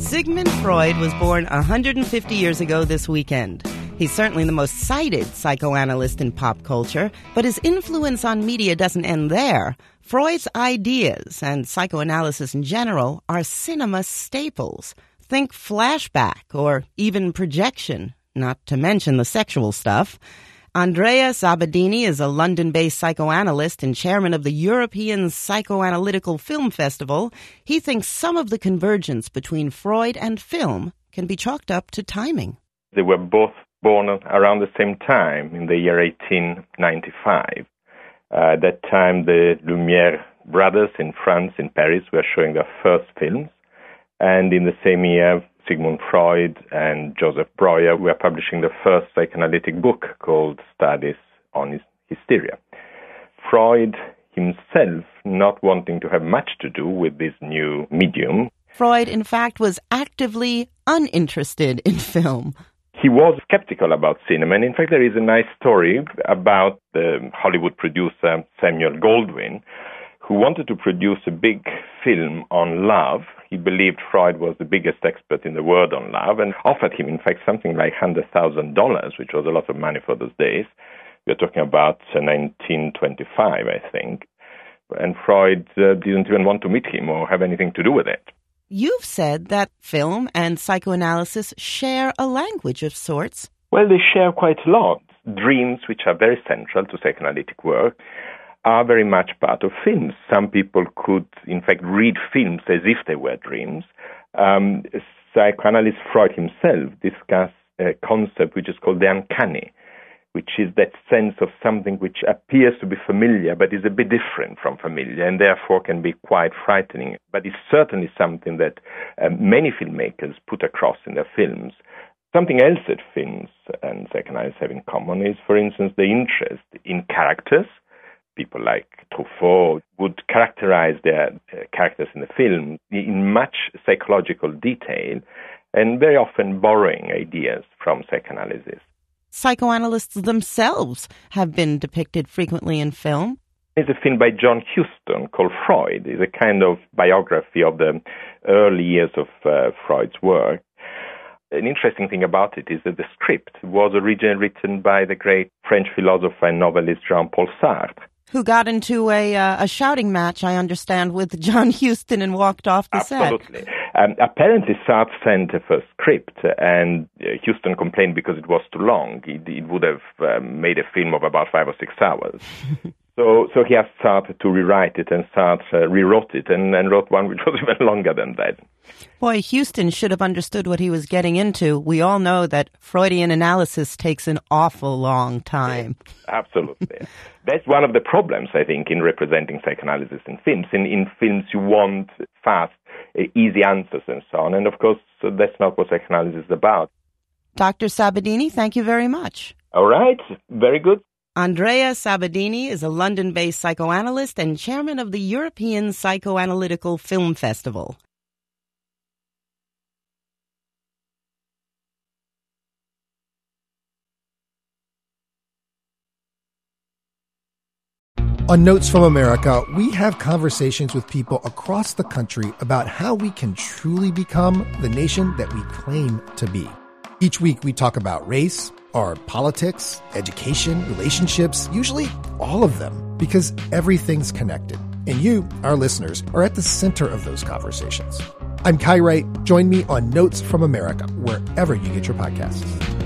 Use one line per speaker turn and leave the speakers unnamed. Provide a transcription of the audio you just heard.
Sigmund Freud was born 150 years ago this weekend. He's certainly the most cited psychoanalyst in pop culture, but his influence on media doesn't end there. Freud's ideas, and psychoanalysis in general, are cinema staples. Think flashback or even projection, not to mention the sexual stuff. Andrea Sabadini is a London-based psychoanalyst and chairman of the European Psychoanalytical Film Festival. He thinks some of the convergence between Freud and film can be chalked up to timing.
They were both born around the same time, in the year 1895. At that time, the Lumière brothers in France, in Paris, were showing their first films. And in the same year, Sigmund Freud and Joseph Breuer were publishing the first psychoanalytic book called Studies on Hysteria. Freud himself not wanting to have much to do with this new medium.
Freud, in fact, was actively uninterested in film.
He was skeptical about cinema, and in fact there is a nice story about the Hollywood producer Samuel Goldwyn, who wanted to produce a big film on love. He believed Freud was the biggest expert in the world on love and offered him, in fact, something like $100,000, which was a lot of money for those days. We're talking about 1925, I think. And Freud didn't even want to meet him or have anything to do with it.
You've said that film and psychoanalysis share a language of sorts.
Well, they share quite a lot. Dreams, which are very central to psychoanalytic work, are very much part of films. Some people could, in fact, read films as if they were dreams. Psychoanalyst Freud himself discussed a concept which is called the uncanny, which is that sense of something which appears to be familiar but is a bit different from familiar and therefore can be quite frightening. But it's certainly something that many filmmakers put across in their films. Something else that films and psychoanalysts have in common is, for instance, the interest in characters. People like Truffaut would characterize their characters in the film in much psychological detail and very often borrowing ideas from psychoanalysis.
Psychoanalysts themselves have been depicted frequently in film.
There's a film by John Huston called Freud. It's a kind of biography of the early years of Freud's work. An interesting thing about it is that the script was originally written by the great French philosopher and novelist Jean-Paul Sartre,
who got into a shouting match, I understand, with John Huston and walked off the set.
Absolutely. Apparently, Sartre sent a first script, and Huston complained because it was too long. It would have made a film of about 5 or 6 hours. So he asked Sartre to rewrite it, and Sartre rewrote it and wrote one which was even longer than that.
Boy, Huston should have understood what he was getting into. We all know that Freudian analysis takes an awful long time.
Absolutely. That's one of the problems, I think, in representing psychoanalysis in films. In films, you want fast, easy answers and so on. And, of course, that's not what psychoanalysis is about.
Dr. Sabadini, thank you very much.
All right. Very good.
Andrea Sabadini is a London-based psychoanalyst and chairman of the European Psychoanalytical Film Festival.
On Notes from America, we have conversations with people across the country about how we can truly become the nation that we claim to be. Each week we talk about race, our politics, education, relationships, usually all of them, because everything's connected. And you, our listeners, are at the center of those conversations. I'm Kai Wright. Join me on Notes from America, wherever you get your podcasts.